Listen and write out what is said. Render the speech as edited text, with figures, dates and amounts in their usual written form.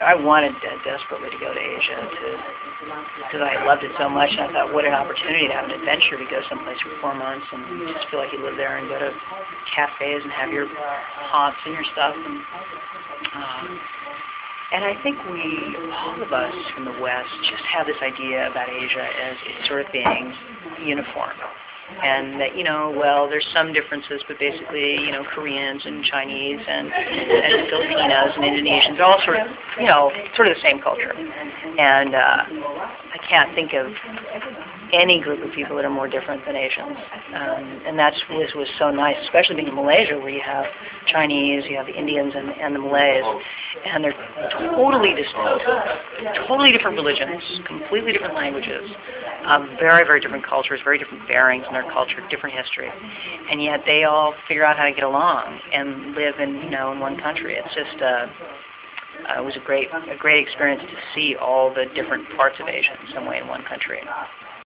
I wanted desperately to go to Asia because I loved it so much, and I thought, what an opportunity to have an adventure to go someplace for 4 months and just feel like you live there and go to cafes and have your haunts and your stuff. And I think all of us from the West, just have this idea about Asia as it sort of being uniform. And that, well, there's some differences, but basically, Koreans and Chinese and Filipinos and Indonesians are all sort of the same culture. And I can't think of any group of people that are more different than Asians. And that was so nice, especially being in Malaysia, where you have Chinese, you have the Indians and the Malays, and they're totally distinct, totally different religions, completely different languages, very, very different cultures, very different bearings in their culture, different history, and yet they all figure out how to get along and live in one country. It's just it was a great experience to see all the different parts of Asia in some way in one country.